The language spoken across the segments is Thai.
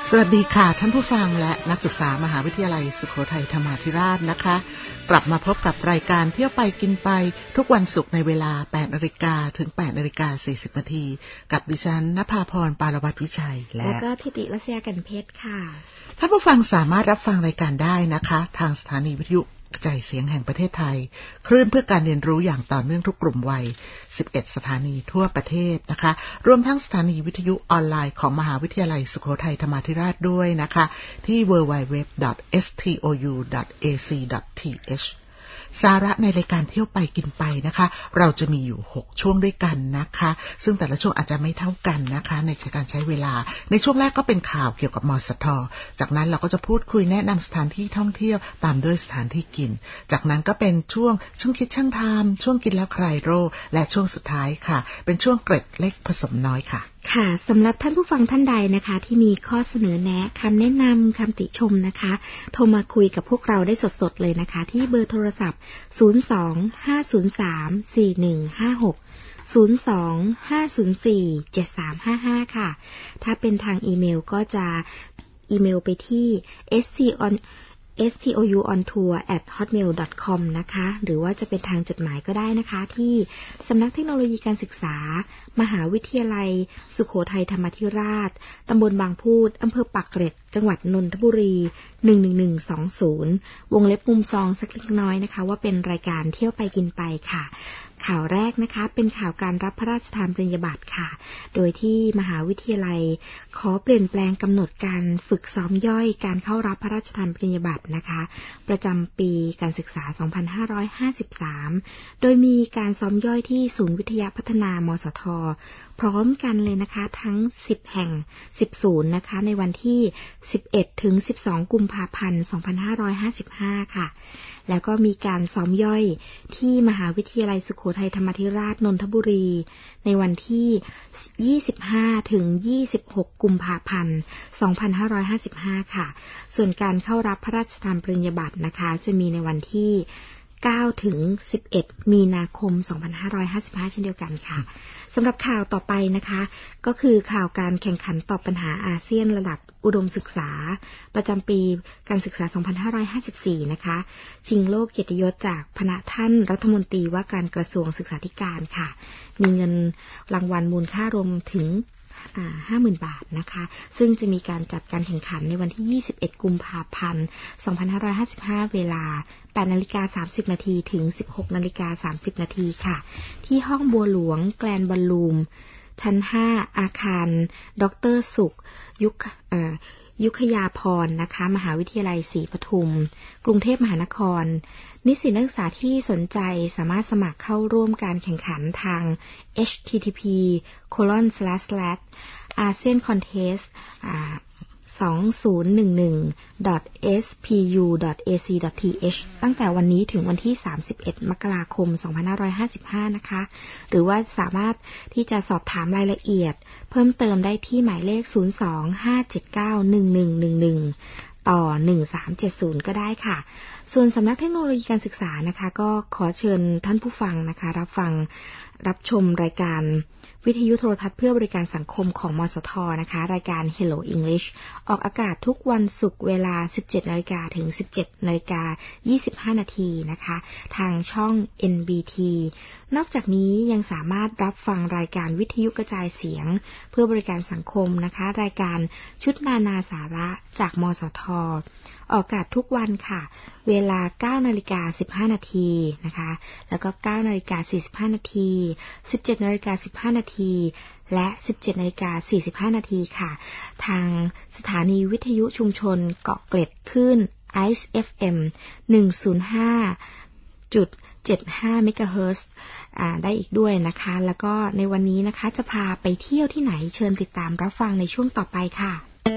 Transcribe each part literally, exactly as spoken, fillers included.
สวัสดีค่ะท่านผู้ฟังและนักศึกษามหาวิทยาลัยสุโขทัยธรรมาธิราชนะคะกลับมาพบกับรายการเที่ยวไปกินไปทุกวันศุกร์ในเวลา แปดนาฬิกา ถึง แปดนาฬิกาสี่สิบ นาทีกับดิฉันณภาพรปารวัตรวิชัยและแล้วก็ธิติรัศยากันเพชรค่ะท่านผู้ฟังสามารถรับฟังรายการได้นะคะทางสถานีวิทยุกระจายเสียงแห่งประเทศไทยคลื่นเพื่อการเรียนรู้อย่างต่อเนื่องทุกกลุ่มวัยสิบเอ็ดสถานีทั่วประเทศนะคะรวมทั้งสถานีวิทยุออนไลน์ของมหาวิทยาลัยสุโขทัยธรรมาธิราชด้วยนะคะที่ ดับเบิลยู ดับเบิลยู ดับเบิลยู ดอท เอส ที โอ ยู ดอท เอ ซี ดอท ที เอช สาระในรายการเที่ยวไปกินไปนะคะเราจะมีอยู่หกช่วงด้วยกันนะคะซึ่งแต่ละช่วงอาจจะไม่เท่ากันนะคะในการใช้เวลาในช่วงแรกก็เป็นข่าวเกี่ยวกับมสท.จากนั้นเราก็จะพูดคุยแนะนำสถานที่ท่องเที่ยวตามด้วยสถานที่กินจากนั้นก็เป็นช่วงช่วงคิดช่างทำช่วงกินแล้วคลายโรคและช่วงสุดท้ายค่ะเป็นช่วงเกร็ดเล็กผสมน้อยค่ะค่ะสำหรับท่านผู้ฟังท่านใดนะคะที่มีข้อเสนอแนะคำแนะนำคำติชมนะคะโทรมาคุยกับพวกเราได้สดๆเลยนะคะที่เบอร์โทรศัพท์ศูนย์ สอง ห้า ศูนย์ สาม สี่ หนึ่ง ห้า หก ศูนย์ สอง ห้า ศูนย์ สี่ เจ็ด สาม ห้า ห้า ค่ะถ้าเป็นทางอีเมลก็จะอีเมลไปที่ เอส ที โอ เอส ที โอ ยู ออน ทัวร์ แอท ฮอตเมล ดอท คอม นะคะหรือว่าจะเป็นทางจดหมายก็ได้นะคะที่สำนักเทคโนโลยีการศึกษามหาวิทยาลัยสุโขทัยธรรมาธิราชตำบลบางพูดอำเภอปากเกร็ดจังหวัดนนทบุรีหนึ่งหนึ่งหนึ่งสองศูนย์วงเล็บมุมซองสักเล็กน้อยนะคะว่าเป็นรายการเที่ยวไปกินไปค่ะข่าวแรกนะคะเป็นข่าวการรับพระราชทานปริญญาบัตรค่ะโดยที่มหาวิทยาลัยขอเปลี่ยนแปลงกำหนดการฝึกซ้อมย่อยการเข้ารับพระราชทานปริญญาบัตรนะคะประจำปีการศึกษาสองพันห้าร้อยห้าสิบสามโดยมีการซ้อมย่อยที่ศูนย์วิทยาพัฒนามสท.พร้อมกันเลยนะคะทั้งสิบแห่งสิบศูนย์นะคะในวันที่สิบเอ็ดถึงสิบสองกุมภาพันธ์สองพันห้าร้อยห้าสิบห้าค่ะแล้วก็มีการซ้อมย่อยที่มหาวิทยาลัยสุโขทัยธรรมาธิราชนนทบุรีในวันที่ยี่สิบห้าถึงยี่สิบหกกุมภาพันธ์สองพันห้าร้อยห้าสิบห้าค่ะส่วนการเข้ารับพระราชทานปริญญาบัตรนะคะจะมีในวันที่เก้าถึงสิบเอ็ดมีนาคมสองพันห้าร้อยห้าสิบห้าเช่นเดียวกันค่ะสำหรับข่าวต่อไปนะคะก็คือข่าวการแข่งขันตอบปัญหาอาเซียนระดับอุดมศึกษาประจำปีการศึกษาสองพันห้าร้อยห้าสิบสี่นะคะชิงโลกเกียรติยศจากพระท่านรัฐมนตรีว่าการกระทรวงศึกษาธิการค่ะมีเงินรางวัลมูลค่ารวมถึงห้าหมื่น บาทนะคะซึ่งจะมีการจัดการแข่งขันในวันที่ยี่สิบเอ็ดกุมภาพันธ์สองพันห้าร้อยห้าสิบห้าเวลา แปดนาฬิกาสามสิบ นาทีถึง สิบหกนาฬิกาสามสิบ นาทีค่ะที่ห้องบัวหลวงแกลนบอลลูมชั้นห้าอาคารดร.สุขยุคยุคยาพรนะคะมหาวิทยาลัยศรีปทุมกรุงเทพมหานครนิสิตนักศึกษาที่สนใจสามารถสมัครเข้าร่วมการแข่งขันทาง เอช ที ที พี โคลอน สแลช สแลช อาเซียน คอนเทสต์ สองพันสิบเอ็ด ดอท เอส พี ยู ดอท เอ ซี ดอท ที เอช ตั้งแต่วันนี้ถึงวันที่สามสิบเอ็ดมกราคมสองพันห้าร้อยห้าสิบห้านะคะหรือว่าสามารถที่จะสอบถามรายละเอียดเพิ่มเติมได้ที่หมายเลขศูนย์ สอง ห้า เจ็ด เก้า หนึ่ง หนึ่ง หนึ่ง หนึ่งต่อหนึ่งสามเจ็ดศูนย์ก็ได้ค่ะส่วนสำนักเทคโนโลยีการศึกษานะคะก็ขอเชิญท่านผู้ฟังนะคะรับฟังรับชมรายการวิทยุโทรทัศน์เพื่อบริการสังคมของมสท.นะคะรายการ Hello English ออกอากาศทุกวันศุกร์เวลา สิบเจ็ดนาฬิกา ถึง สิบเจ็ดนาฬิกายี่สิบห้า นาทีนะคะทางช่อง เอ็น บี ที นอกจากนี้ยังสามารถรับฟังรายการวิทยุกระจายเสียงเพื่อบริการสังคมนะคะรายการชุดนานาสาระจากมสท.ออกอากาศทุกวันค่ะเวลา เก้านาฬิกาสิบห้า นาทีนะคะแล้วก็ เก้านาฬิกาสี่สิบห้า นาที สิบเจ็ดนาฬิกาสิบห้า นาทีและ สิบเจ็ดนาฬิกาสี่สิบห้า นาทีค่ะทางสถานีวิทยุชุมชนเกาะเกร็ดคลื่น ไอ ซี เอฟ เอ็ม หนึ่งศูนย์ห้าจุดเจ็ดห้า เมกะเฮิรตซ์อ่าได้อีกด้วยนะคะแล้วก็ในวันนี้นะคะจะพาไปเที่ยวที่ไหนเชิญติดตามรับฟังในช่วงต่อไปค่ะ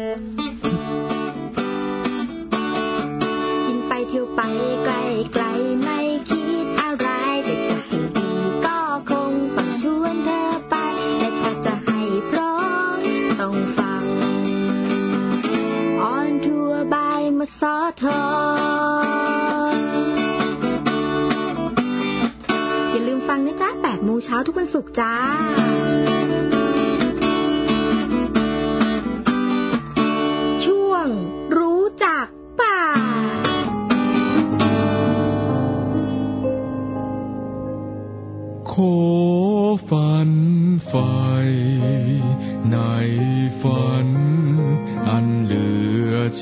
เที่ยวไปไกลไกลไม่คิดอะไรแต่จะให้ดีก็คงต้องชวนเธอไปแต่ถ้าจะให้พร้อมต้องฟังออนทัวร์บายมสท.อย่าลืมฟังนะจ๊ะแปดโมงเช้าทุกวันศุกร์จ้าช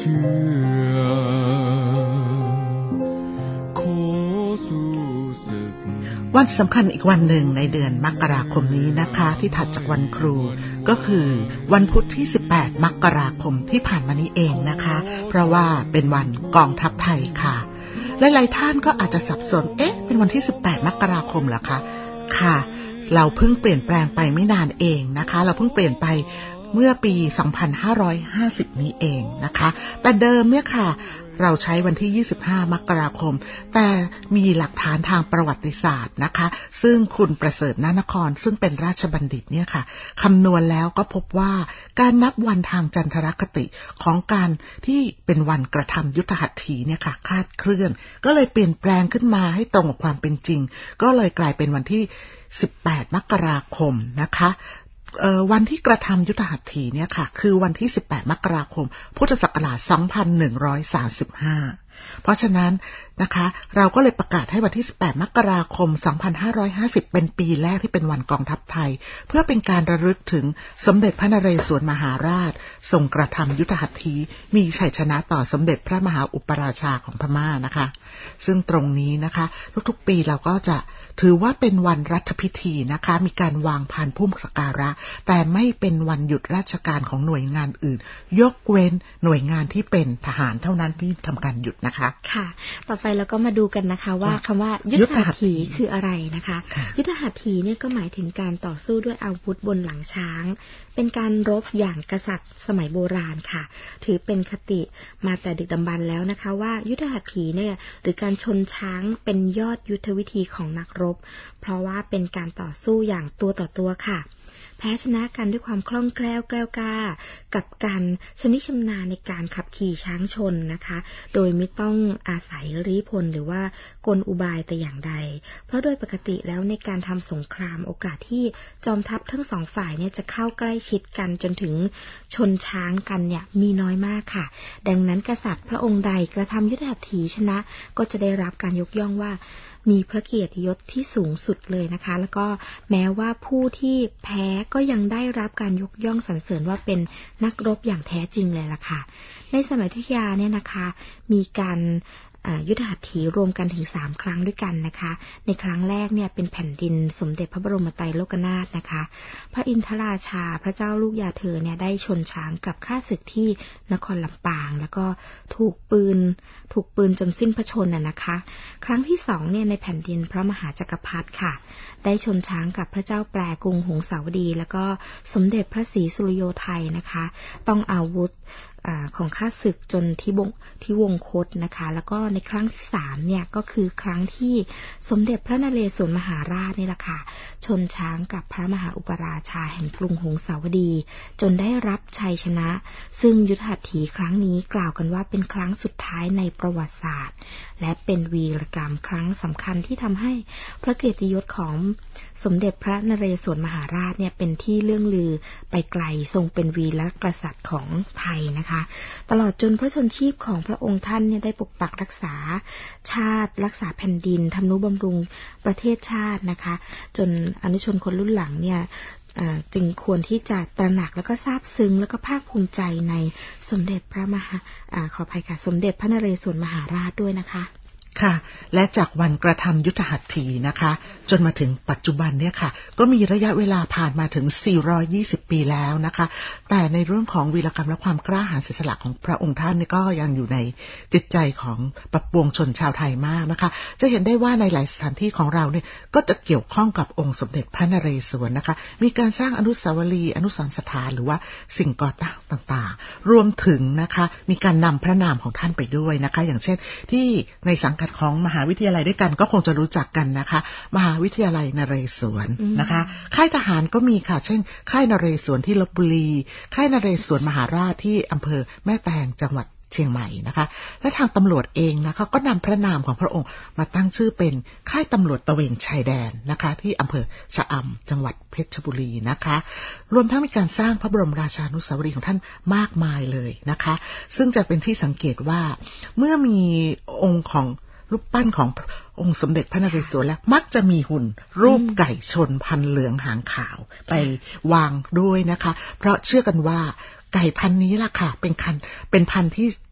วันสำคัญอีกวันหนึ่งในเดือนมกราคมนี้นะคะที่ถัดจากวันครูก็คือวันพุธที่สิบแปดมกราคมที่ผ่านมานี้เองนะคะเพราะว่าเป็นวันกองทัพไทยค่ะหลายๆท่านก็อาจจะสับสนเอ๊ะเป็นวันที่สิบแปดมกราคมเหรอคะค่ะเราเพิ่งเปลี่ยนแปลงไปไม่นานเองนะคะเราเพิ่งเปลี่ยนไปเมื่อปีสองพันห้าร้อยห้าสิบนี้เองนะคะแต่เดิมเนี่ยค่ะเราใช้วันที่ยี่สิบห้ามกราคมแต่มีหลักฐานทางประวัติศาสตร์นะคะซึ่งคุณประเสริฐนานครซึ่งเป็นราชบัณฑิตเนี่ยค่ะคำนวณแล้วก็พบว่าการนับวันทางจันทรคติของการที่เป็นวันกระทำยุทธหัตถีเนี่ยค่ะคลาดเคลื่อนก็เลยเปลี่ยนแปลงขึ้นมาให้ตรงกับความเป็นจริงก็เลยกลายเป็นวันที่สิบแปดมกราคมนะคะวันที่กระทำยุทธหัตถีเนี่ยค่ะคือวันที่สิบแปดมกราคมพุทธศักราชสองพันหนึ่งร้อยสามสิบห้าเพราะฉะนั้นนะคะเราก็เลยประกาศให้วันที่สิบแปดมกราคมสองพันห้าร้อยห้าสิบเป็นปีแรกที่เป็นวันกองทัพไทยเพื่อเป็นการระลึกถึงสมเด็จพระนเรศวรมหาราชทรงกระทำยุทธหัตถีมีชัยชนะต่อสมเด็จพระมหาอุปราชาของพม่านะคะซึ่งตรงนี้นะคะทุกๆปีเราก็จะถือว่าเป็นวันรัฐพิธีนะคะมีการวางพานพุ่มสักการะแต่ไม่เป็นวันหยุดราชการของหน่วยงานอื่นยกเว้นหน่วยงานที่เป็นทหารเท่านั้นที่ทำการหยุดนะคะค่ะต่อไปเราก็มาดูกันนะคะว่าคำว่ายุทธหัตถีคืออะไรนะคะยุทธหัตถีเนี่ยก็หมายถึงการต่อสู้ด้วยอาวุธบนหลังช้างเป็นการรบอย่างกษัตริย์สมัยโบราณค่ะถือเป็นคติมาแต่ดึกดำบรรพ์แล้วนะคะว่ายุทธหัตถีเนี่ยหรือการชนช้างเป็นยอดยุทธวิธีของนักรบเพราะว่าเป็นการต่อสู้อย่างตัวต่อตัวค่ะแพ้ชนะกันด้วยความคล่องแคล่วแกล้วกล้ากับการชำนิชำนาญในการขับขี่ช้างชนนะคะโดยไม่ต้องอาศัยลี้พลหรือว่ากลอุบายแต่อย่างใดเพราะโดยปกติแล้วในการทำสงครามโอกาสที่จอมทัพทั้งสองฝ่ายเนี่ยจะเข้าใกล้ชิดกันจนถึงชนช้างกันเนี่ยมีน้อยมากค่ะดังนั้นกษัตริย์พระองค์ใดกระทำยุทธหัตถีชนะก็จะได้รับการยกย่องว่ามีพระเกียรติยศที่สูงสุดเลยนะคะแล้วก็แม้ว่าผู้ที่แพ้ก็ยังได้รับการยกย่องสรรเสริญว่าเป็นนักรบอย่างแท้จริงเลยล่ะค่ะในสมัยอยุธยาเนี่ยนะคะมีการยุทธหัตถีรวมกันถึงสามครั้งด้วยกันนะคะในครั้งแรกเนี่ยเป็นแผ่นดินสมเด็จพระบรมไตรโลกนาถนะคะพระอินทราชาพระเจ้าลูกยาเธอเนี่ยได้ชนช้างกับข้าศึกที่นครลำปางแล้วก็ถูกปืนถูกปืนจนสิ้นพระชนม์น่ะนะคะครั้งที่สองเนี่ยในแผ่นดินพระมหาจักรพรรดิค่ะได้ชนช้างกับพระเจ้าแปรกรุงหงสาวดีแล้วก็สมเด็จพระศรีสุริโยไทยนะคะต้องอาวุธของข้าศึกจนที่วงที่วงคตนะคะแล้วก็ในครั้งที่สามเนี่ยก็คือครั้งที่สมเด็จพระนเรศวรมหาราชนี่แหละค่ะชนช้างกับพระมหาอุปราชาแห่งกรุงหงสาวดีจนได้รับชัยชนะซึ่งยุทธหัตถีครั้งนี้กล่าวกันว่าเป็นครั้งสุดท้ายในประวัติศาสตร์และเป็นวีรกรรมครั้งสำคัญที่ทำให้พระเกียรติยศของสมเด็จพระนเรศวรมหาราชเนี่ยเป็นที่เลื่องลือไปไกลทรงเป็นวีรกษัตริย์ของไทยนะคะตลอดจนพระชนชีพของพระองค์ท่านเนี่ยได้ปกปักรักษาชาติรักษาแผ่นดินทำนุบำรุงประเทศชาตินะคะจนอนุชนคนรุ่นหลังเนี่ยจึงควรที่จะตระหนักแล้วก็ซาบซึ้งแล้วก็ภาคภูมิใจในสมเด็จพระมหาขออภัยค่ะสมเด็จพระนเรศวรมหาราชด้วยนะคะค่ะและจากวันกระทำยุทธหัตถีนะคะจนมาถึงปัจจุบันเนี่ยค่ะก็มีระยะเวลาผ่านมาถึงสี่ร้อยยี่สิบปีแล้วนะคะแต่ในเรื่องของวีรกรรมและความกล้าหาญเสียสละของพระองค์ท่านนี่ก็ยังอยู่ในจิตใจของปวงชนชาวไทยมากนะคะจะเห็นได้ว่าในหลายสถานที่ของเราเนี่ยก็จะเกี่ยวข้องกับองค์สมเด็จพระนเรศวรนะคะมีการสร้างอนุสาวรีย์อนุสรณ์สถานหรือว่าสิ่งก่อตั้งต่างๆรวมถึงนะคะมีการนำพระนามของท่านไปด้วยนะคะอย่างเช่นที่ในสังกัดของมหาวิทยาลัยด้วยกันก็คงจะรู้จักกันนะคะมหาวิทยาลัยนเรศวรนะคะค่ายทหารก็มีค่ะเช่นค่ายนเรศวรที่ลพบุรีค่ายนเรศวรมหาราชที่อำเภอแม่แตงจังหวัดเชียงใหม่นะคะและทางตำรวจเองนะคะก็นำพระนามของพระองค์มาตั้งชื่อเป็นค่ายตำรวจตระเวนชายแดนนะคะที่อำเภอชะอำจังหวัดเพชรบุรีนะคะรวมทั้งมีการสร้างพระบรมราชานุสาวรีย์ของท่านมากมายเลยนะคะซึ่งจะเป็นที่สังเกตว่าเมื่อมีองค์ของรูปปั้นขององค์สมเด็จพระนเรศวรแล้วมักจะมีหุ่นรูปไก่ชนพันเหลืองหางขาวไปวางด้วยนะคะเพราะเชื่อกันว่าไก่พันนี้ล่ะค่ะเป็นคันเป็นพันที่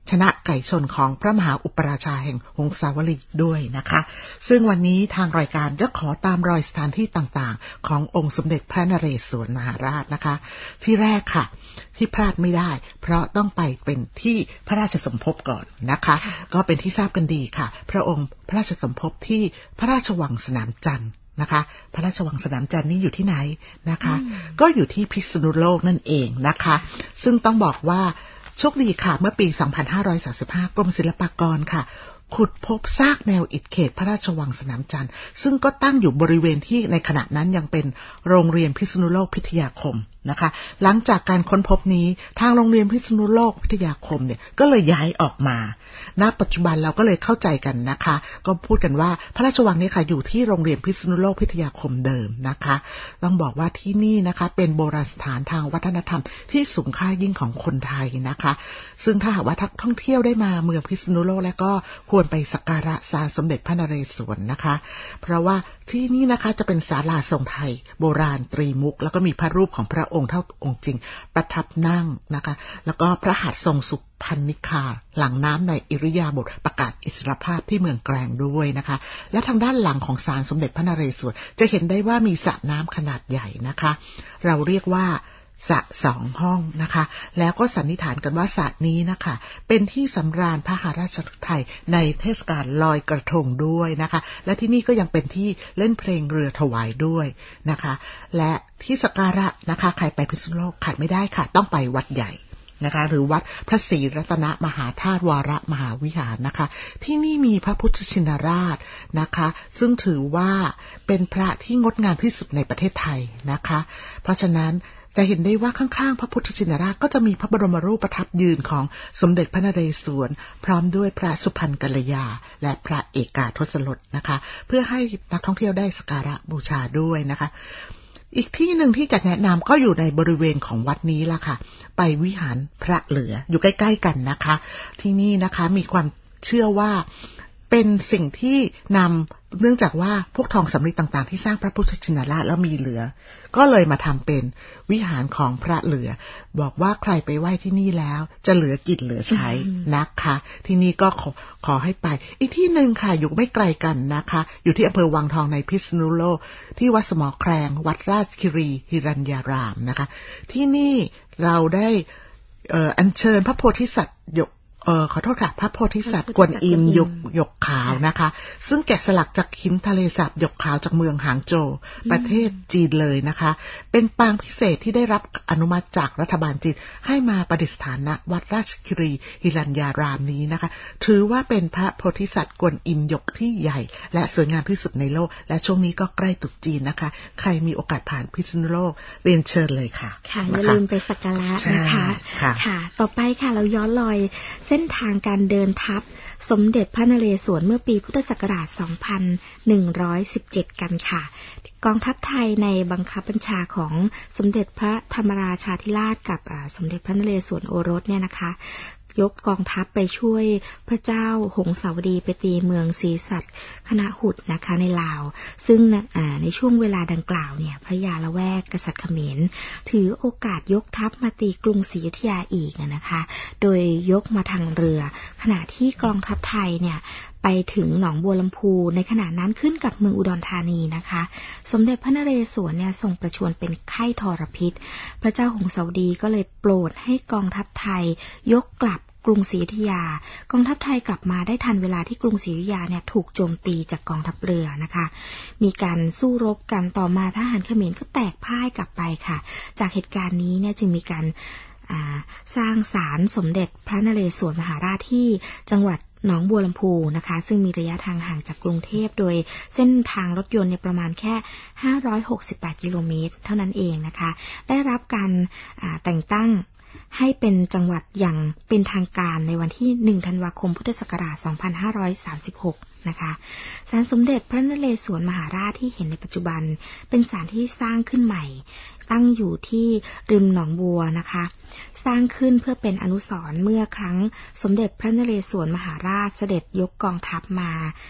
ชนะไก่ชนของพระมหาอุปราชาแห่งหงสาวลีด้วยนะคะซึ่งวันนี้ทางรายการจะขอตามรอยสถานที่ต่างๆขององค์สมเด็จพระนเรศวรมหาราชนะคะที่แรกค่ะที่พลาดไม่ได้เพราะต้องไปเป็นที่พระราชสมภพก่อนนะคะก็เป็นที่ทราบกันดีค่ะพระองค์พระราชสมภพที่พระราชวังสนามจันทร์นะคะพระราชวังสนามจันทร์นี่อยู่ที่ไหนนะคะก็อยู่ที่พิษณุโลกนั่นเองนะคะซึ่งต้องบอกว่าโชคดีค่ะเมื่อปี สองพันห้าร้อยสามสิบห้า กรมศิลปากรค่ะขุดพบซากแนวอิฐเขตพระราชวังสนามจันทร์ซึ่งก็ตั้งอยู่บริเวณที่ในขณะนั้นยังเป็นโรงเรียนพิษณุโลกพิทยาคมนะคะหลังจากการค้นพบนี้ทางโรงเรียนพิษณุโลกพิทยาคมเนี่ยก็เลยย้ายออกมาณปัจจุบันเราก็เลยเข้าใจกันนะคะก็พูดกันว่าพระราชวังนี้ค่ะอยู่ที่โรงเรียนพิษณุโลกพิทยาคมเดิมนะคะต้องบอกว่าที่นี่นะคะเป็นโบราณสถานทางวัฒนธรรมที่สูงค่ายิ่งของคนไทยนะคะซึ่งถ้าหากว่าท่องเที่ยวได้มาเมืองพิษณุโลกแล้วก็ควรไปสักการะศาลสมเด็จพระนเรศวรนะคะเพราะว่าที่นี่นะคะจะเป็นศาลาทรงไทยโบราณตรีมุกแล้วก็มีพระรูปของพระองค์เท่าองค์จริงประทับนั่งนะคะแล้วก็พระหัตถ์ทรงสุพรรณิกาหลังน้ำในอิริยาบถประกาศอิสรภาพที่เมืองแกลงด้วยนะคะและทางด้านหลังของศาลสมเด็จพระนเรศวรจะเห็นได้ว่ามีสระน้ำขนาดใหญ่นะคะเราเรียกว่าสระสองห้องนะคะแล้วก็สันนิษฐานกันว่าสระนี้นะคะเป็นที่สำราญพระหราชไทยในเทศกาลลอยกระทงด้วยนะคะและที่นี่ก็ยังเป็นที่เล่นเพลงเรือถวายด้วยนะคะและที่สักการะนะคะใครไปพิษณุโลกขาดไม่ได้ค่ะต้องไปวัดใหญ่นะคะหรือวัดพระศรีรัตนมหาธาตุวรมหาวิหารนะคะที่นี่มีพระพุทธชินราชนะคะซึ่งถือว่าเป็นพระที่งดงามที่สุดในประเทศไทยนะคะเพราะฉะนั้นจะเห็นได้ว่าข้างๆพระพุทธชินราชก็จะมีพระบรมรูปประทับยืนของสมเด็จพระนเรศวรพร้อมด้วยพระสุพรรณกัลยาและพระเอกาทศรสนะคะเพื่อให้นักท่องเที่ยวได้สักการะบูชาด้วยนะคะอีกที่หนึ่งที่จะแนะนำก็อยู่ในบริเวณของวัดนี้ล่ะค่ะไปวิหารพระเหลืออยู่ใกล้ๆกันนะคะที่นี่นะคะมีความเชื่อว่าเป็นสิ่งที่นำเนื่องจากว่าพวกทองสำริดต่างๆที่สร้างพระพุทธชินราชแล้วมีเหลือก็เลยมาทำเป็นวิหารของพระเหลือบอกว่าใครไปไหว้ที่นี่แล้วจะเหลือกินเหลือใช้นะคะที่นี่ก็ขอขอให้ไปอีกที่หนึ่งค่ะอยู่ไม่ไกลกันนะคะอยู่ที่อำเภอวังทองในพิษณุโลกที่วัดสมอแครงวัดราชคิรีหิรัญญารามนะคะที่นี่เราได้เอ่ออัญเชิญพระโพธิสัตว์ยกเอ่อขอโทษค่ะพระโพธิสัตว์กวนอิมหยกหยกขาวนะคะซึ่งแกะสลักจากหินทะเลสาบหยกขาวจากเมืองหางโจวประเทศจีนเลยนะคะเป็นปางพิเศษที่ได้รับอนุมัติจากรัฐบาลจีนให้มาประดิษฐานณวัดราชคิรีหิรัญญารามนี้นะคะถือว่าเป็นพระโพธิสัตว์กวนอิมหยกที่ใหญ่และสวยงามที่สุดในโลกและช่วงนี้ก็ใกล้ตรุษจีนนะคะใครมีโอกาสผ่านพิษณุโลกเรียนเชิญเลยค่ะค่ะอย่าลืมไปสักการะนะคะค่ะต่อไปค่ะเราย้อนรอยเส้นทางการเดินทัพสมเด็จพระนเรศวรเมื่อปีพุทธศักราช สองพันหนึ่งร้อยสิบเจ็ด กันค่ะกองทัพไทยในบังคับบัญชาของสมเด็จพระธรรมราชาธิราชกับสมเด็จพระนเรศวรโอรสเนี่ยนะคะยกกองทัพไปช่วยพระเจ้าหงสาวดีไปตีเมืองศรีสัตคณหุฏนะคะในลาวซึ่งในช่วงเวลาดังกล่าวเนี่ยพระยาละแวกกษัตริย์เขมรถือโอกาสยกทัพมาตีกรุงศรีอยุธยาอีกนะคะโดยยกมาทางเรือขณะที่กองทัพไทยเนี่ยไปถึงหนองบัวลำพูในขณะนั้นขึ้นกับเมืองอุดรธานีนะคะสมเด็จพระนเรศวรเนี่ยทรงประชวรเป็นไข้ทรพิษพระเจ้าหงสาวดีก็เลยโปรดให้กองทัพไทยยกกลับกรุงศรีอยุธยากองทัพไทยกลับมาได้ทันเวลาที่กรุงศรีอยุธยาเนี่ยถูกโจมตีจากกองทัพเรือนะคะมีการสู้รบกันต่อมาทหารเขมรก็แตกพ่ายกลับไปค่ะจากเหตุการณ์นี้เนี่ยจึงมีการสร้างศาลสมเด็จพระนเรศวรมหาราชที่จังหวัดหนองบัวลำพูนะคะซึ่งมีระยะทางห่างจากกรุงเทพโดยเส้นทางรถยนต์เนี่ยประมาณแค่ห้าร้อยหกสิบแปดกิโลเมตรเท่านั้นเองนะคะได้รับการแต่งตั้งให้เป็นจังหวัดอย่างเป็นทางการในวันที่หนึ่งธันวาคมพุทธศักราชสองพันห้าร้อยสามสิบหกนะคะศาลสมเด็จพระนเรศวรมหาราชที่เห็นในปัจจุบันเป็นศาลที่สร้างขึ้นใหม่ตั้งอยู่ที่ริมหนองบัวนะคะสร้างขึ้นเพื่อเป็นอนุสรณ์เมื่อครั้งสมเด็จพระนเรศวรมหาราชเสด็จยกกองทัพมา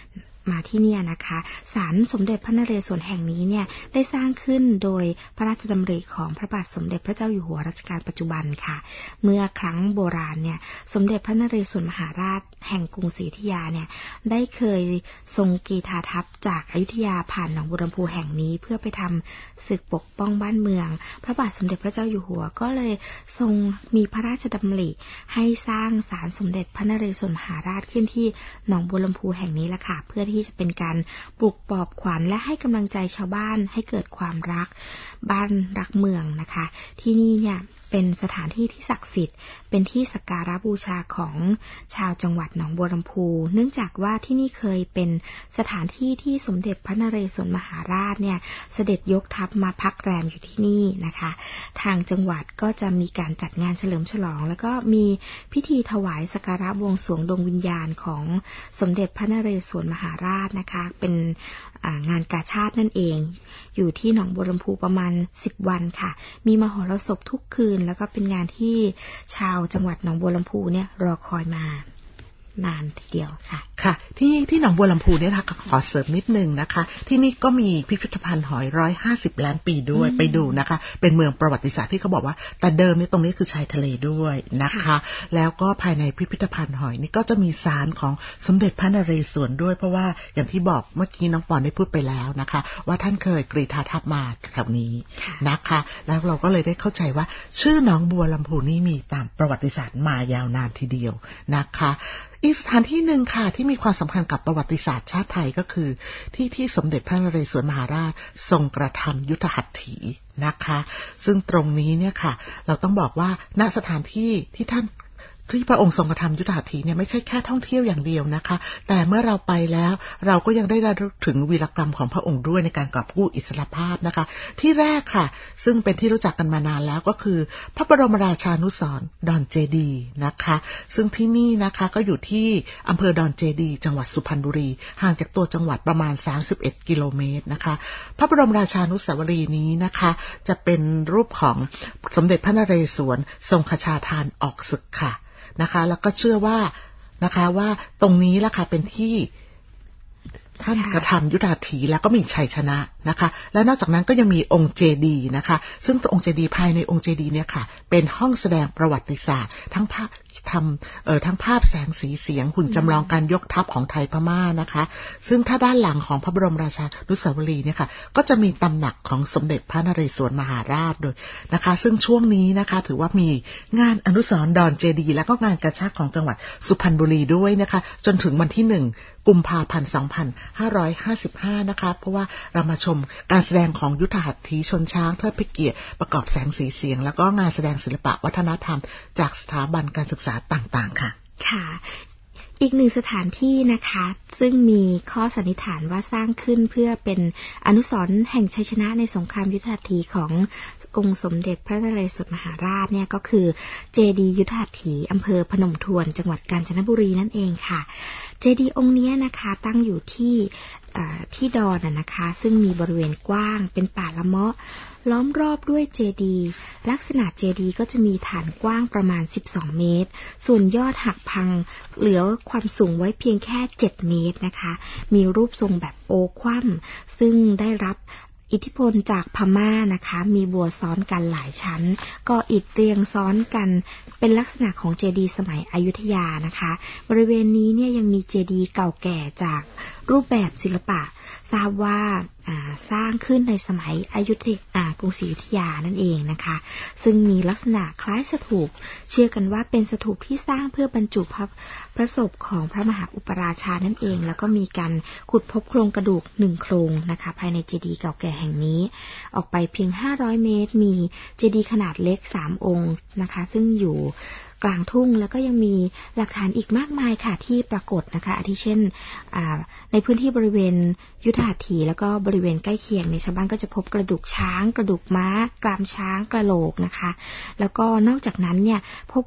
มาที่เนี่ยนะคะศาลสมเด็จพระนเรศวรแห่งนี้เนี่ยได้สร้างขึ้นโดยพระราชดำริของพระบาทสมเด็จพระเจ้าอยู่หัวรัชกาลปัจจุบันค่ะเมื่อครั้งโบราณเนี่ยสมเด็จพระนเรศวรมหาราชแห่งกรุงศรีอยุธยาเนี่ยได้เคยทรงกีฬาทัพจากอยุธยาผ่านหนองบัวลำพูแห่งนี้เพื่อไปทำศึกปกป้องบ้านเมืองพระบาทสมเด็จพระเจ้าอยู่หัวก็เลยทรงมีพระราชดำริให้สร้างศาลสมเด็จพระนเรศวรมหาราชขึ้นที่หนองบัวลำพูแห่งนี้ละค่ะเพื่อที่จะเป็นการปลุกปลอบขวัญและให้กำลังใจชาวบ้านให้เกิดความรักบ้านรักเมืองนะคะที่นี่เนี่ยเป็นสถานที่ที่ศักดิ์สิทธิ์เป็นที่สักการะบูชาของชาวจังหวัดหนองบัวลำพูเนื่องจากว่าที่นี่เคยเป็นสถานที่ที่สมเด็จพระนเรศวรมหาราชเนี่ยเสด็จยกทัพมาพักแรมอยู่ที่นี่นะคะทางจังหวัดก็จะมีการจัดงานเฉลิมฉลองแล้วก็มีพิธีถวายสักการะบวงสรวงดวงวิญญาณของสมเด็จพระนเรศวรมหาราชนะคะเป็นงานกาชาดนั่นเองอยู่ที่หนองบัวลำพูประมาณสิบวันค่ะมีมหรสพทุกคืนแล้วก็เป็นงานที่ชาวจังหวัดหนองบัวลำพูเนี่ยรอคอยมานานทีเดียวค่ะค่ะที่ที่หนองบัวลำพูเนี่ยนะคะขอเสริมนิดนึงนะคะที่นี่ก็มีพิพิธภัณฑ์หอยร้อยห้าสิบล้านปีด้วยไปดูนะคะเป็นเมืองประวัติศาสตร์ที่เขาบอกว่าแต่เดิมนี่ตรงนี้คือชายทะเลด้วยนะคะแล้วก็ภายในพิพิธภัณฑ์หอยนี่ก็จะมีศาลของสมเด็จพระนเรศวรด้วยเพราะว่าอย่างที่บอกเมื่อกี้น้องปอนได้พูดไปแล้วนะคะว่าท่านเคยกรีฑาทัพมาแถวนี้นะคะแล้วเราก็เลยได้เข้าใจว่าชื่อหนองบัวลำพูนี่มีตามประวัติศาสตร์มายาวนานทีเดียวนะคะอีกสถานที่หนึ่งค่ะที่มีความสำคัญกับประวัติศาสตร์ชาติไทยก็คือที่ที่สมเด็จพระนเรศวรมหาราชทรงกระทำยุทธหัตถีนะคะซึ่งตรงนี้เนี่ยค่ะเราต้องบอกว่าณสถานที่ที่ท่านที่พระองค์ทรงกระทำยุทธหัตถีเนี่ยไม่ใช่แค่ท่องเที่ยวอย่างเดียวนะคะแต่เมื่อเราไปแล้วเราก็ยังได้ระลึกถึงวีรกรรมของพระองค์ด้วยในการกอบกู้อิสรภาพนะคะที่แรกค่ะซึ่งเป็นที่รู้จักกันมานานแล้วก็คือพระบรมราชานุสรณ์ดอนเจดีนะคะซึ่งที่นี่นะคะก็อยู่ที่อำเภอดอนเจดีจังหวัดสุพรรณบุรีห่างจากตัวจังหวัดประมาณสามสิบเอ็ดกิโลเมตรนะคะพระบรมราชานุสาวรีย์นี้นะคะจะเป็นรูปของสมเด็จพระนเรศวรทรงคชาทานออกศึกค่ะนะคะแล้วก็เชื่อว่านะคะว่าตรงนี้ล่ะค่ะเป็นที่ท่านกระทำยุทธหัตถีแล้วก็มีชัยชนะนะคะและนอกจากนั้นก็ยังมีองค์เจดีย์นะคะซึ่งองค์เจดีย์ภายในองค์เจดีย์เนี่ยค่ะเป็นห้องแสดงประวัติศาสตร์ทั้งภาพทำเอ่อทั้งภาพแสงสีเสียงหุ่นจำลองการยกทัพของไทยพม่านะคะซึ่งถ้าด้านหลังของพระบรมราชานุสาวรีย์เนี่ยค่ะก็จะมีตำหนักของสมเด็จพระนเรศวรมหาราชโดยนะคะซึ่งช่วงนี้นะคะถือว่ามีงานอนุสรณ์ดอนเจดีย์และก็งานกระชากของจังหวัดสุพรรณบุรีด้วยนะคะจนถึงวันที่หนึ่งกุมภาพันธ์สองพันห้าร้อยห้าสิบห้านะคะเพราะว่าเรามาชมการแสดงของยุทธหัตถีชนช้างเทิดพระเกียรติประกอบแสงสีเสียงแล้วก็งานแสดงศิลปะวัฒนธรรมจากสถาบันการศึกษาต่างๆค่ะค่ะอีกหนึ่งสถานที่นะคะซึ่งมีข้อสันนิษฐานว่าสร้างขึ้นเพื่อเป็นอนุสรณ์แห่งชัยชนะในสงครามยุทธหัตถีขององค์สมเด็จพระนเรศวรมหาราชเนี่ยก็คือเจดีย์ยุทธหัตถีอำเภอพนมทวนจังหวัดกาญจนบุรีนั่นเองค่ะเจดีย์องค์นี้นะคะตั้งอยู่ที่ที่ดอนนะคะซึ่งมีบริเวณกว้างเป็นป่าละเมาะล้อมรอบด้วยเจดีย์ลักษณะเจดีย์ก็จะมีฐานกว้างประมาณสิบสองเมตรส่วนยอดหักพังเหลือความสูงไว้เพียงแค่เจ็ดเมตรนะคะมีรูปทรงแบบโอคว่ำซึ่งได้รับอิทธิพลจากพม่านะคะมีบัวซ้อนกันหลายชั้นก่ออิฐเรียงซ้อนกันเป็นลักษณะของเจดีย์สมัยอยุธยานะคะบริเวณนี้เนี่ยยังมีเจดีย์เก่าแก่จากรูปแบบศิลปะทราบว่าสร้างขึ้นในสมัยอยุธยากรุงศรีอยุธยานั่นเองนะคะซึ่งมีลักษณะคล้ายสถูปเชื่อกันว่าเป็นสถูปที่สร้างเพื่อบรรจุพระพระศพของพระมหาอุปราชานั่นเองแล้วก็มีการขุดพบโครงกระดูกหนึ่งโครงนะคะภายในเจดีย์เก่าแก่แห่งนี้ออกไปเพียงห้าร้อยเมตรมีเจดีย์ขนาดเล็กสามองค์นะคะซึ่งอยู่กลางทุ่งแล้วก็ยังมีหลักฐานอีกมากมายค่ะที่ปรากฏนะคะอาทิเช่นในพื้นที่บริเวณยุทธหัตถีแล้วก็บริเวณใกล้เคียงในชาวบ้านก็จะพบกระดูกช้างกระดูกม้ากรามช้างกระโหลกนะคะแล้วก็นอกจากนั้นเนี่ยพบว่า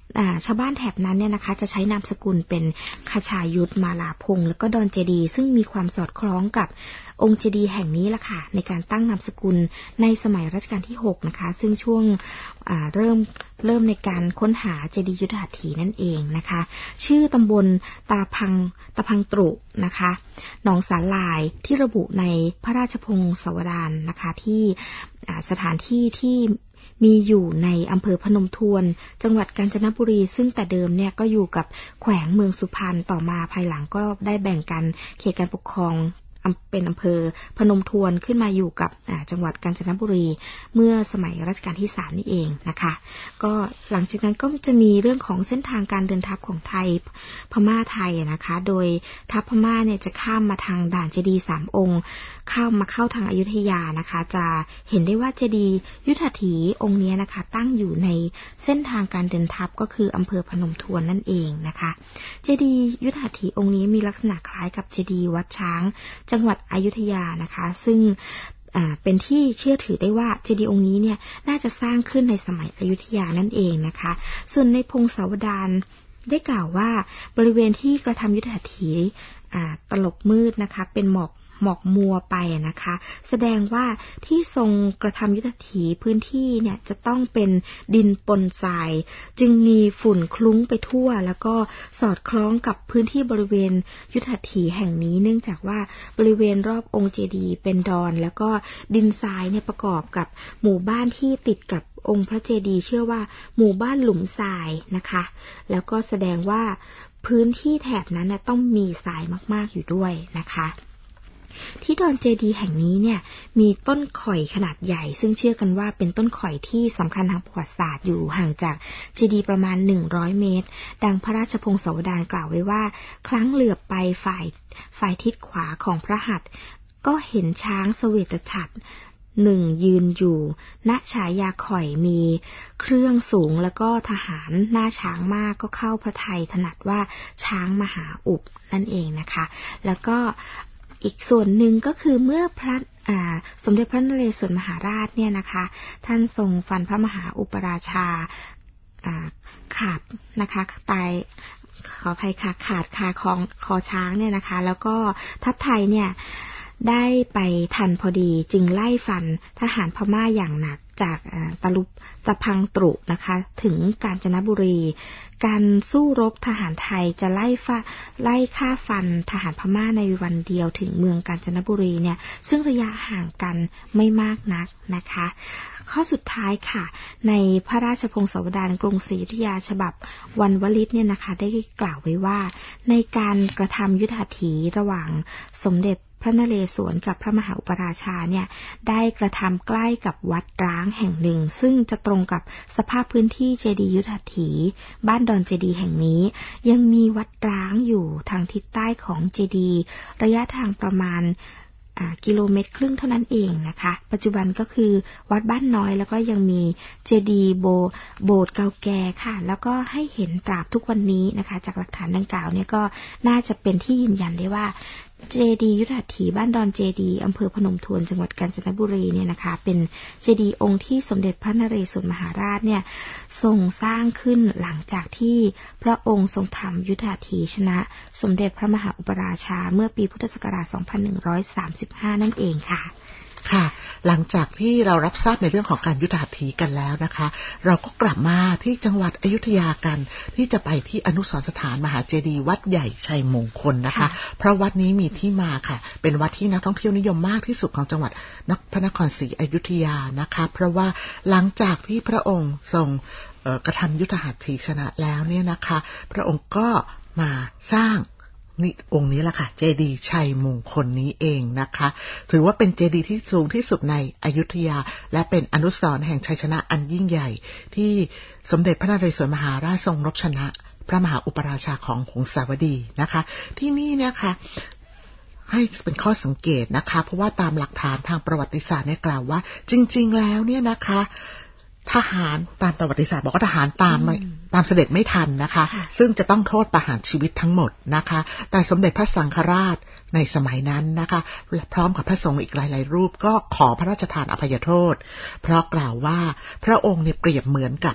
ชาวบ้านแถบนั้นเนี่ยนะคะจะใช้นามสกุลเป็นคชายุทธมาลาพงศ์แล้วก็ดอนเจดีซึ่งมีความสอดคล้องกับองค์เจดีย์แห่งนี้ละค่ะในการตั้งนามสกุลในสมัยรัชกาลที่หกนะคะซึ่งช่วงเริ่มเริ่มในการค้นหาเจดีย์ยุทธหัตถีนั่นเองนะคะชื่อตำบลตาพังตาพังตรุนะคะหนองสาลายที่ระบุในพระราชพงศาวดารนะคะที่สถานที่ที่มีอยู่ในอำเภอพนมทวนจังหวัดกาญจนบุรีซึ่งแต่เดิมเนี่ยก็อยู่กับแขวงเมืองสุพรรณต่อมาภายหลังก็ได้แบ่งกันเขตการปกครองเป็นอำเภอพนมทวนขึ้นมาอยู่กับจังหวัดกาญจนบุรีเมื่อสมัยรัชกาลที่สามนี่เองนะคะก็หลังจากนั้นก็จะมีเรื่องของเส้นทางการเดินทัพของไทยพม่าไทยนะคะโดยทัพพม่าเนี่ยจะข้ามมาทางด่านเจดีย์สามองค์เข้ามาเข้าทางอยุธยานะคะจะเห็นได้ว่าเจดีย์ยุทธหัตถีองค์นี้นะคะตั้งอยู่ในเส้นทางการเดินทัพก็คืออำเภอพนมทวนนั่นเองนะคะเจดีย์ยุทธหัตถีองค์นี้มีลักษณะคล้ายกับเจดีย์วัดช้างจังหวัดอยุธยานะคะซึ่งเป็นที่เชื่อถือได้ว่าเจดีย์องค์นี้เนี่ยน่าจะสร้างขึ้นในสมัยอยุธยานั่นเองนะคะส่วนในพงศาวดารได้กล่าวว่าบริเวณที่กระทำยุทธหัตถีตลบมืดนะคะเป็นหมอกหมอกมัวไปนะคะแสดงว่าที่ทรงกระทำยุทธหัตถีพื้นที่เนี่ยจะต้องเป็นดินปนทรายจึงมีฝุ่นคลุ้งไปทั่วแล้วก็สอดคล้องกับพื้นที่บริเวณยุทธหัตถีแห่งนี้เนื่องจากว่าบริเวณรอบองค์เจดีย์เป็นดอนแล้วก็ดินทรายเนี่ยประกอบกับหมู่บ้านที่ติดกับองค์พระเจดีย์เชื่อว่าหมู่บ้านหลุมทรายนะคะแล้วก็แสดงว่าพื้นที่แถบนั้นเนี่ยต้องมีทรายมากๆอยู่ด้วยนะคะที่ดอนเจดีย์แห่งนี้เนี่ยมีต้นข่อยขนาดใหญ่ซึ่งเชื่อกันว่าเป็นต้นข่อยที่สำคัญทางประวัติศาสตร์อยู่ห่างจากเจดีย์ประมาณหนึ่งร้อยเมตรดังพระราชพงศาวดารกล่าวไว้ว่าครั้งเหลือบไปฝ่ายฝ่ายทิศขวาของพระหัตถ์ก็เห็นช้างเสวตฉัตรหนึ่งยืนอยู่ณฉายาข่อยมีเครื่องสูงแล้วก็ทหารหน้าช้างมากก็เข้าพระทัยถนัดว่าช้างมหาอุปนั่นเองนะคะแล้วก็อีกส่วนหนึ่งก็คือเมื่อพระสมเด็จพระนเรศวรมหาราชเนี่ยนะคะท่านทรงฟันพระมหาอุปราชาขาดนะคะตายขออภัยค่ะขาดคาของคอช้างเนี่ยนะคะแล้วก็ทัพไทยเนี่ยได้ไปทันพอดีจึงไล่ฟันทหารพม่าอย่างหนักจากตะลุตะพังตรุนะคะถึงกาญจนบุรีการสู้รบทหารไทยจะไล่ฟ้าไล่ฆ่าฟันทหารพม่าในวันเดียวถึงเมืองกาญจนบุรีเนี่ยซึ่งระยะห่างกันไม่มากนักนะคะข้อสุดท้ายค่ะในพระราชพงศาวดารกรุงศรีอยุธยาฉบับวันวลิตเนี่ยนะคะได้กล่าวไว้ว่าในการกระทำยุทธหัตถีระหว่างสมเด็จพระนเรศวรกับพระมหาอุปราชาเนี่ยได้กระทำใกล้กับวัดร้างแห่งหนึ่งซึ่งจะตรงกับสภาพพื้นที่เจดีย์ยุทธหัตถีบ้านดอนเจดีย์แห่งนี้ยังมีวัดร้างอยู่ทางทิศใต้ของเจดีย์ระยะทางประมาณกิโลเมตรครึ่งเท่านั้นเองนะคะปัจจุบันก็คือวัดบ้านน้อยแล้วก็ยังมีเจดีย์โบโบสถ์เก่าแก่ค่ะแล้วก็ให้เห็นตราบทุกวันนี้นะคะจากหลักฐานดังกล่าวเนี่ยก็น่าจะเป็นที่ยืนยันได้ว่าเจดีย์ยุทธหัตถีบ้านดอนเจดีย์อำเภอพนมทวนจังหวัดกาญจนบุรีเนี่ยนะคะเป็นเจดีย์องค์ที่สมเด็จพระนเรศวรมหาราชเนี่ยทรงสร้างขึ้นหลังจากที่พระองค์ทรงทำยุทธหัตถีชนะสมเด็จพระมหาอุปราชาเมื่อปีพุทธศักราชสองพันหนึ่งร้อยสามสิบห้านั่นเองค่ะค่ะหลังจากที่เรารับทราบในเรื่องของการยุทธหัตถีกันแล้วนะคะเราก็กลับมาที่จังหวัดอยุธยากันที่จะไปที่อนุสรณ์สถานมหาเจดีย์วัดใหญ่ชัยมงคลนะคะเพราะวัดนี้มีที่มาค่ะเป็นวัดที่นักท่องเที่ยวนิยมมากที่สุดของจังหวัดพระนครศรีอยุธยานะคะเพราะว่าหลังจากที่พระองค์ทรงกระทำยุทธหัตถีชนะแล้วเนี่ยนะคะพระองค์ก็มาสร้างนี่องค์นี้แหละค่ะเจดีย์ชัยมงคลนี้เองนะคะถือว่าเป็นเจดีย์ที่สูงที่สุดในอยุธยาและเป็นอนุสรณ์แห่งชัยชนะอันยิ่งใหญ่ที่สมเด็จพระนเรศวรมหาราชทรงรบชนะพระมหาอุปราชาของหงสาวดีนะคะที่นี่เนี่ยค่ะให้เป็นข้อสังเกตนะคะเพราะว่าตามหลักฐานทางประวัติศาสตร์เนี่ยกล่าวว่าจริงๆแล้วเนี่ยนะคะทหารตามประวัติศาสตร์บอกว่าทหารตามไม่ตามเสด็จไม่ทันนะคะซึ่งจะต้องโทษประหารชีวิตทั้งหมดนะคะแต่สมเด็จพระสังฆราชในสมัยนั้นนะคะพร้อมกับพระสงฆ์อีกหลายๆรูปก็ขอพระราชทานอภัยโทษเพราะกล่าวว่าพระองค์เนี่ยเปรียบเหมือนกับ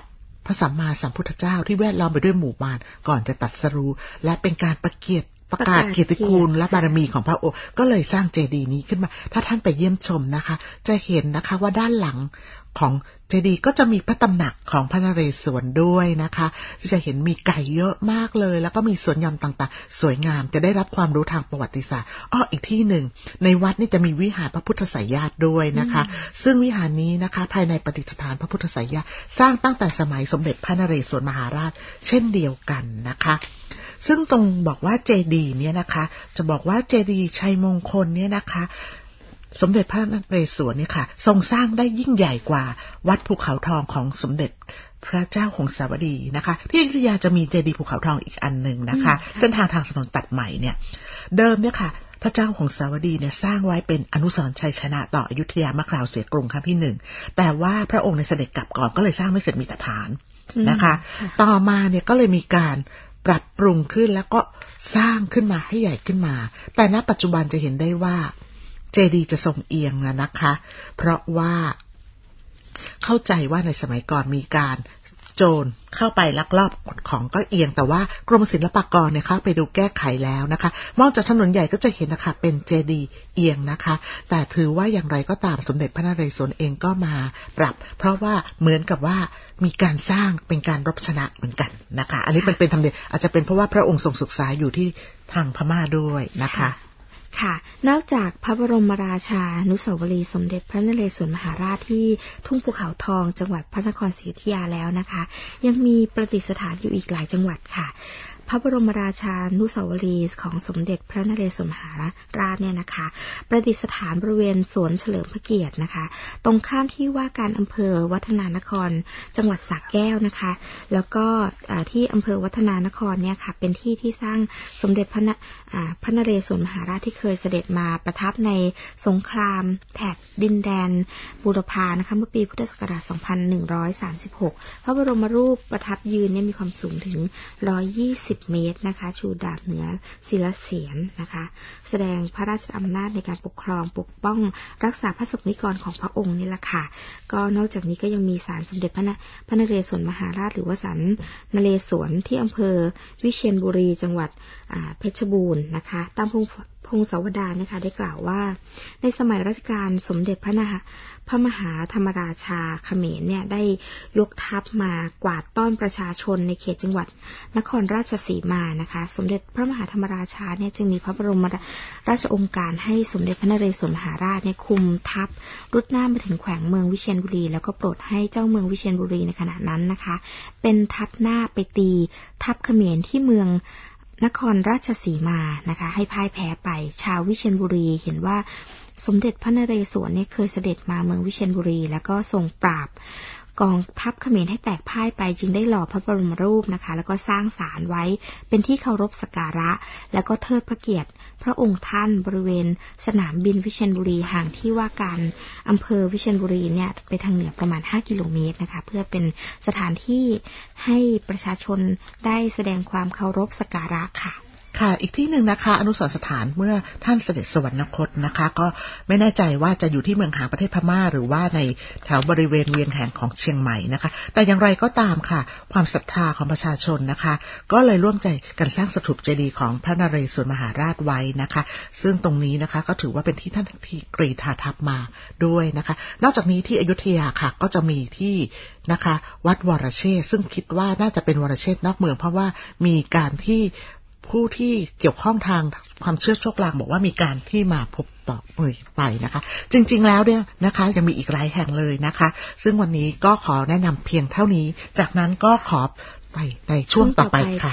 พระสัมมาสัมพุทธเจ้าที่แวดล้อมไปด้วยหมู่มารก่อนจะตรัสรู้และเป็นการประเกียรติประกาศเกียรติคุณและบารมีของพระองค์ก็เลยสร้างเจดีย์นี้ขึ้นมาถ้าท่านไปเยี่ยมชมนะคะจะเห็นนะคะว่าด้านหลังของเจดีย์ก็จะมีพระตำหนักของพระนเรศวรด้วยนะคะที่จะเห็นมีไก่เยอะมากเลยแล้วก็มีสวนหย่อมต่างๆสวยงามจะได้รับความรู้ทางประวัติศาสตร์อ้ออีกที่หนึ่งในวัดนี่จะมีวิหารพระพุทธไสยญาติด้วยนะคะซึ่งวิหารนี้นะคะภายในประดิษฐานพระพุทธไสยญาติสร้างตั้งแต่สมัยสมเด็จพระนเรศวรมหาราชเช่นเดียวกันนะคะซึ่งตรงบอกว่าเจดีย์เนี่ยนะคะจะบอกว่าเจดีย์ชัยมงคลเนี่ยนะคะสมเด็จพระนเรศวรเนี่ยค่ะทรงสร้างได้ยิ่งใหญ่กว่าวัดภูเขาทองของสมเด็จพระเจ้าหงสาวดีนะคะที่อยุธยาจะมีเจดีย์ภูเขาทองอีกอันหนึ่งนะคะเส้นทางทางถนนตัดใหม่เนี่ยเดิมเนี่ยค่ะพระเจ้าหงสาวดีเนี่ยสร้างไว้เป็นอนุสรณ์ชัยชนะต่ออยุธยาเมื่อคราวเสียกรุงครั้งที่หนึ่งแต่ว่าพระองค์ในเสด็จกลับก่อนก็เลยสร้างไม่เสร็จมีแต่ฐานนะคะต่อมาเนี่ยก็เลยมีการปรับปรุงขึ้นแล้วก็สร้างขึ้นมาให้ใหญ่ขึ้นมาแต่ณปัจจุบันจะเห็นได้ว่าเจดีย์จะทรงเอียงนะนะคะเพราะว่าเข้าใจว่าในสมัยก่อนมีการโจรเข้าไปลักลอบขนของก็เอียงแต่ว่ากรมศิลปากรเนี่ยเข้าไปดูแก้ไขแล้วนะคะมองจากถนนใหญ่ก็จะเห็นนะคะเป็นเจดีย์เอียงนะคะแต่ถือว่าอย่างไรก็ตามสมเด็จพระนเรศวรเองก็มาปรับเพราะว่าเหมือนกับว่ามีการสร้างเป็นการรบชนะเหมือนกันนะคะอันนี้เป็นเป็นธรรมเนียมอาจจะเป็นเพราะว่าพระองค์ทรงศึกษาอยู่ที่ทางพม่าด้วยนะคะค่ะนอกจากพระบรมราชานุสาวรีย์สมเด็จพระนเรศวรมหาราชที่ทุ่งภูเขาทองจังหวัดพระนครศรีอยุธยาแล้วนะคะยังมีประดิษฐานอยู่อีกหลายจังหวัดค่ะพระบรมราชานุสาวรีย์ของสมเด็จพระนเรศวรมหาราชเนี่ยนะคะประดิษฐานบริเวณสวนเฉลิมพระเกียรตินะคะตรงข้ามที่ว่าการอำเภอวัฒนานครจังหวัดสระแก้วนะคะแล้วก็ที่อำเภอวัฒนานครเนี่ยค่ะเป็นที่ที่สร้างสมเด็จพระพระนเรศวรมหาราชที่เคยเสด็จมาประทับในสงครามแถบดินแดนบูรพานะคะเมื่อปีพุทธศักราชสองพันหนึ่งร้อยสามสิบหกพระบรมรูปประทับยืนเนี่ยมีความสูงถึงหนึ่งร้อยยี่สิบเมตรนะคะชูดาบเหนือศิลเสียรนะคะแสดงพระราชอำนาจในการปกครองปกป้องรักษาพระสงฆ์นิกรของพระองค์นี่แหละค่ะก็นอกจากนี้ก็ยังมีศาลสมเด็จพระนพระนเรศวรมหาราชหรือว่าศาลนเรศวรที่อำเภอวิเชียรบุรีจังหวัดเพชรบูรณ์นะคะตามพงพงศาวดารนะคะได้กล่าวว่าในสมัยรัชกาลสมเด็จพระนาพระมหาธรรมราชาเขมรเนี่ยได้ยกทัพมากวาดต้อนประชาชนในเขตจังหวัดนครราชสีมานะคะสมเด็จพระมหาธรรมราชาเนี่ยจึงมีพระบรมราชโองการให้สมเด็จพระนเรศวรมหาราชเนี่ยคุมทัพรุดหน้ามาถึงแขวงเมืองวิเชียรบุรีแล้วก็โปรดให้เจ้าเมืองวิเชียรบุรีในขณะนั้นนะคะเป็นทัพหน้าไปตีทัพเขมรที่เมืองนครราชสีมานะคะให้พ่ายแพ้ไปชาววิเชียรบุรีเห็นว่าสมเด็จพระนเรศวรเนี่ยเคยเสด็จมาเมืองวิเชียรบุรีแล้วก็ทรงปราบกองทัพเขมรให้แตกพ่ายไปจึงได้หล่อพระบรมรูปนะคะแล้วก็สร้างศาลไว้เป็นที่เคารพสักการะแล้วก็เทิดพระเกียรติพระองค์ท่านบริเวณสนามบินวิเชียรบุรีห่างที่ว่าการอำเภอวิเชียรบุรีเนี่ยไปทางเหนือประมาณห้ากิโลเมตรนะคะเพื่อเป็นสถานที่ให้ประชาชนได้แสดงความเคารพสักการะค่ะค่ะอีกที่หนึ่งนะคะอนุสรณ์สถานเมื่อท่านเสด็จสวรรคตนะคะก็ไม่แน่ใจว่าจะอยู่ที่เมืองหางประเทศพม่าหรือว่าในแถวบริเวณเวียงแหงของเชียงใหม่นะคะแต่อย่างไรก็ตามค่ะความศรัทธาของประชาชนนะคะก็เลยร่วมใจกันสร้างสถูปเจดีย์ของพระนเรศวรมหาราชไว้นะคะซึ่งตรงนี้นะคะก็ถือว่าเป็นที่ท่านที่กรีธาทัพมาด้วยนะคะนอกจากนี้ที่อยุธยาค่ะก็จะมีที่นะคะวัดวรเชษฐ์ซึ่งคิดว่าน่าจะเป็นวรเชษฐ์นอกเมืองเพราะว่ามีการที่ผู้ที่เกี่ยวข้องทางความเชื่อโชคลางบอกว่ามีการที่มาพบต่อเอ่ยไปนะคะจริงๆแล้วเนี่ยนะคะยังมีอีกหลายแห่งเลยนะคะซึ่งวันนี้ก็ขอแนะนำเพียงเท่านี้จากนั้นก็ขอไปในช่วงต่อไปค่ะ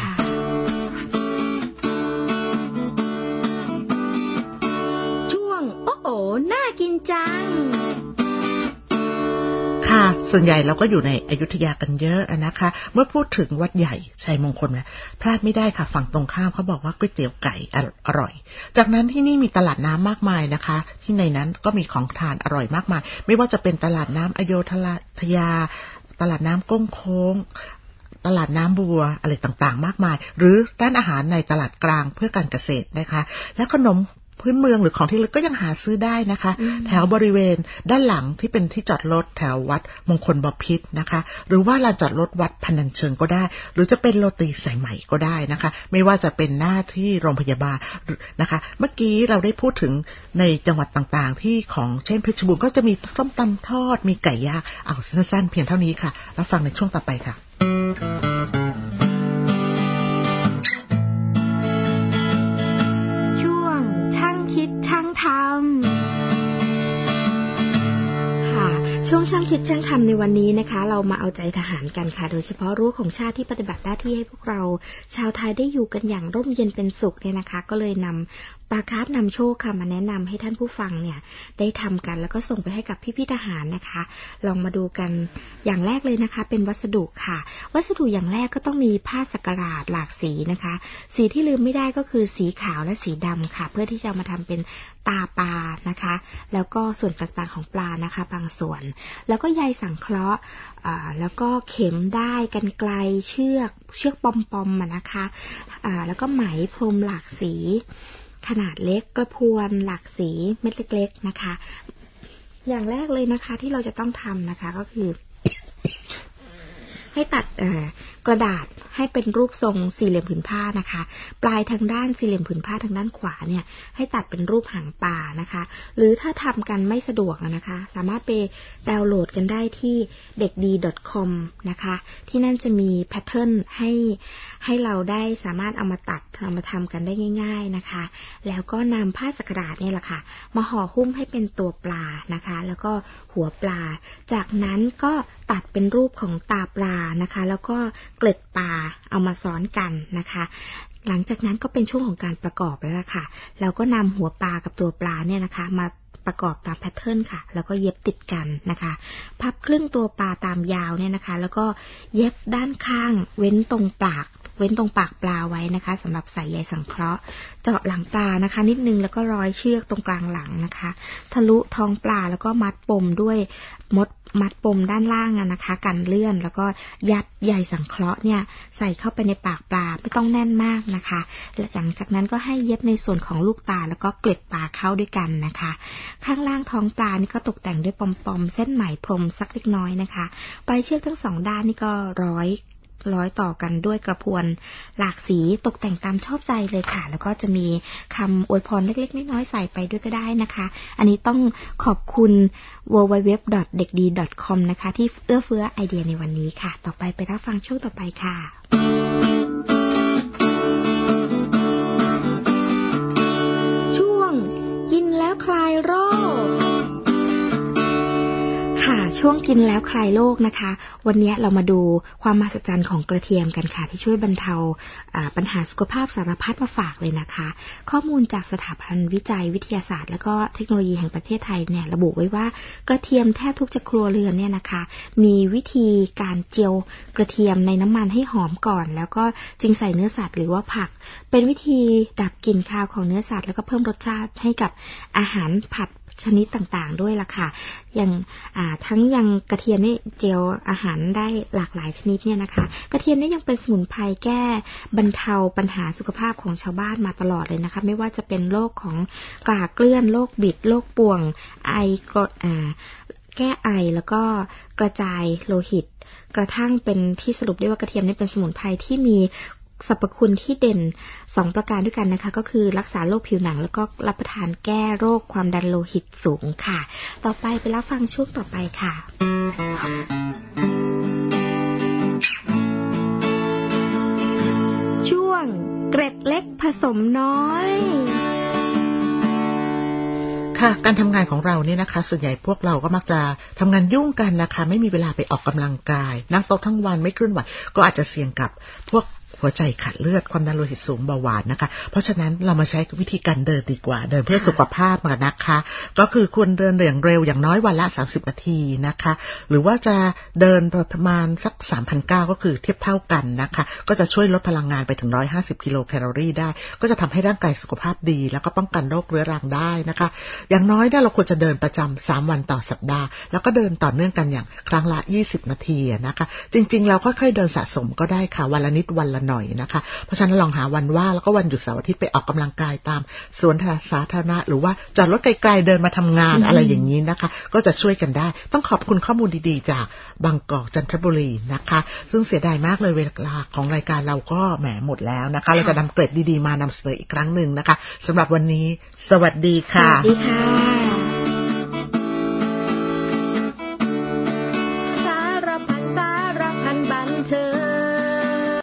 ช่วงโอ้โหน่ากินจังค่ะส่วนใหญ่เราก็อยู่ในอยุธยากันเยอะนะคะเมื่อพูดถึงวัดใหญ่ชัยมงคลนะพลาดไม่ได้ค่ะฝั่งตรงข้ามเขาบอกว่าก๋วยเตี๋ยวไก่อร่อยจากนั้นที่นี่มีตลาดน้ำมากมายนะคะที่ในนั้นก็มีของทานอร่อยมากมายไม่ว่าจะเป็นตลาดน้ำอโยธยาตลาดน้ำก้งโค้งตลาดน้ำบัวอะไรต่างๆมากมายหรือร้านอาหารในตลาดกลางเพื่อการเกษตรนะคะและขนมพื้นเมืองหรือของที่ระลึกก็ยังหาซื้อได้นะคะแถวบริเวณด้านหลังที่เป็นที่จอดรถแถววัดมงคลบพิตรนะคะหรือว่าลานจอดรถวัดพนัญเชิงก็ได้หรือจะเป็นโรตีสายใหม่ก็ได้นะคะไม่ว่าจะเป็นหน้าที่โรงพยาบาลนะคะเมื่อกี้เราได้พูดถึงในจังหวัดต่างๆที่ของเช่นเพชรบูรณ์ก็จะมีส้มตำทอดมีไก่ย่างเอาสั้นๆเพียงเท่านี้ค่ะแล้วฟังในช่วงต่อไปค่ะช่วงช่างคิดช่างทำในวันนี้นะคะเรามาเอาใจทหารกันค่ะโดยเฉพาะรั้วของชาติที่ปฏิบัติหน้าที่ให้พวกเราชาวไทยได้อยู่กันอย่างร่มเย็นเป็นสุขเนี่ยนะคะก็เลยนำปลาคาร์ฟนำโชคค่ะมาแนะนำให้ท่านผู้ฟังเนี่ยได้ทำกันแล้วก็ส่งไปให้กับพี่ๆทหารนะคะลองมาดูกันอย่างแรกเลยนะคะเป็นวัสดุค่ะวัสดุอย่างแรกก็ต้องมีผ้าสักหลาดหลากสีนะคะสีที่ลืมไม่ได้ก็คือสีขาวและสีดำค่ะเพื่อที่จะมาทำเป็นตาปลานะคะแล้วก็ส่วนต่างๆของปลานะคะบางส่วนแล้วก็ใยสังเคราะห์แล้วก็เข็มได้กรรไกรเชือกเชือกปอมๆนะคะแล้วก็ไหมพรมหลากสีขนาดเล็กกระพวนหลากสีเม็ดเล็กๆนะคะอย่างแรกเลยนะคะที่เราจะต้องทำนะคะก็คือให้ตัดกระดาษให้เป็นรูปทรงสี่เหลี่ยมผืนผ้านะคะปลายทางด้านสี่เหลี่ยมผืนผ้าทางด้านขวาเนี่ยให้ตัดเป็นรูปหางปลานะคะหรือถ้าทำกันไม่สะดวกนะคะสามารถไปดาวน์โหลดกันได้ที่เด็กดี .com นะคะที่นั่นจะมีแพทเทิร์นให้ให้เราได้สามารถเอามาตัดเอามาทำกันได้ง่ายๆนะคะแล้วก็นำผ้าสักหลาดเนี่ยแหละค่ะมาห่อหุ้มให้เป็นตัวปลานะคะแล้วก็หัวปลาจากนั้นก็ตัดเป็นรูปของตาปลานะคะแล้วก็เกล็ดปลาเอามาซ้อนกันนะคะหลังจากนั้นก็เป็นช่วงของการประกอบแล้วล่ะค่ะเราก็นำหัวปลากับตัวปลาเนี่ยนะคะมาประกอบตามแพทเทิร์นค่ะแล้วก็เย็บติดกันนะคะพับครึ่งตัวปลาตามยาวเนี่ยนะคะแล้วก็เย็บด้านข้างเว้นตรงปากเว้นตรงปากปลาไว้นะคะสำหรับใส่ใยสังเคราะห์เจาะหลังปลานะคะนิดนึงแล้วก็ร้อยเชือกตรงกลางหลังนะคะทะลุท้องปลาแล้วก็มัดปมด้วยมดมัดปมด้านล่างนะคะกันเลื่อนแล้วก็ยัดใยสังเคราะห์เนี่ยใส่เข้าไปในปากปลาไม่ต้องแน่นมากนะคะหลังจากนั้นก็ให้เย็บในส่วนของลูกตาแล้วก็เกล็ดปลาเข้าด้วยกันนะคะข้างล่างท้องปลานี่ก็ตกแต่งด้วยปอมๆเส้นไหมพรมสักเล็กน้อยนะคะปลายเชือกทั้งสองด้านนี่ก็ร้อยร้อยต่อกันด้วยกระพวนหลากสีตกแต่งตามชอบใจเลยค่ะแล้วก็จะมีคำอวยพรเล็กๆน้อยๆใส่ไปด้วยก็ได้นะคะอันนี้ต้องขอบคุณ ดับเบิลยู ดับเบิลยู ดับเบิลยู ดอท เด็กดี ดอท คอม นะคะที่เอื้อเฟื้อไอเดียในวันนี้ค่ะต่อไปไปรับฟังช่วงต่อไปค่ะช่วงกินแล้วคลายโรคค่ะช่วงกินแล้วคลายโรคนะคะวันนี้เรามาดูความมหัศจรรย์ของกระเทียมกันค่ะที่ช่วยบรรเทาปัญหาสุขภาพสารพัดมาฝากเลยนะคะข้อมูลจากสถาบันวิจัยวิทยาศาสตร์และก็เทคโนโลยีแห่งประเทศไทยเนี่ยระบุไว้ว่ากระเทียมแทบทุกครัวเรือนเนี่ยนะคะมีวิธีการเจียวกระเทียมในน้ำมันให้หอมก่อนแล้วก็จึงใส่เนื้อสัตว์หรือว่าผักเป็นวิธีดับกลิ่นคาวของเนื้อสัตว์แล้วก็เพิ่มรสชาติให้กับอาหารผัดชนิดต่างๆด้วยล่ะค่ะอย่างทั้งยังกระเทียมนี่เจียวอาหารได้หลากหลายชนิดเนี่ยนะคะกระเทียมนี่ยังเป็นสมุนไพรแก้บรรเทาปัญหาสุขภาพของชาวบ้านมาตลอดเลยนะคะไม่ว่าจะเป็นโรคของกลากเกลื่อนโรคบิดโรคป่วงไอกรดอ่าแก้ไอแล้วก็กระจายโลหิตกระทั่งเป็นที่สรุปได้ว่ากระเทียมนี่เป็นสมุนไพรที่มีสรรพคุณที่เด่นสองประการด้วยกันนะคะก็คือรักษาโรคผิวหนังแล้วก็รับประทานแก้โรคความดันโลหิตสูงค่ะต่อไปไปรับฟังช่วงต่อไปค่ะช่วงเกร็ดเล็กผสมน้อยค่ะการทำงานของเราเนี่ยนะคะส่วนใหญ่พวกเราก็มักจะทำงานยุ่งกันนะคะไม่มีเวลาไปออกกำลังกายนั่งโต๊ะทั้งวันไม่เคลื่อนไหวก็อาจจะเสี่ยงกับพวกหัวใจขาดเลือดความดันโลหิตสูงเบาหวานนะคะเพราะฉะนั้นเรามาใช้วิธีการเดินดีกว่าเดินเพื่อสุขภาพมานะคะก็คือควรเดินอย่างเร็วอย่างน้อยวันละสามสิบนาทีนะคะหรือว่าจะเดินประมาณสัก สามพันเก้าร้อย ก็คือเทียบเท่ากันนะคะก็จะช่วยลดพลังงานไปถึงหนึ่งร้อยห้าสิบกิโลแคลอรี่ได้ก็จะทำให้ร่างกายสุขภาพดีแล้วก็ป้องกันโรคเรื้อรังได้นะคะอย่างน้อยเนี่ยเราควรจะเดินประจำสามวันต่อสัปดาห์แล้วก็เดินต่อเนื่องกันอย่างครั้งละยี่สิบนาทีนะคะจริงๆเราค่อยๆเดินสะสมก็ได้ค่ะวันละนิดวันละหน่อยนะคะเพราะฉะนั้นลองหาวันว่างแล้วก็วันหยุดเสาร์อาทิตย์ไปออกกำลังกายตามสวนสาธารณะหรือว่าจอดรถไกลๆเดินมาทำงานอะไรอย่างนี้นะคะก็จะช่วยกันได้ต้องขอบคุณข้อมูลดีๆจากบางกอกจันทบุรีนะคะซึ่งเสียดายมากเลยเวลาของรายการเราก็แหมหมดแล้วนะคะเราจะนำเกร็ดดีๆมานำเสนออีกครั้งหนึ่งนะคะสำหรับวันนี้สวัสดีค่ะสวัสดีค่ะ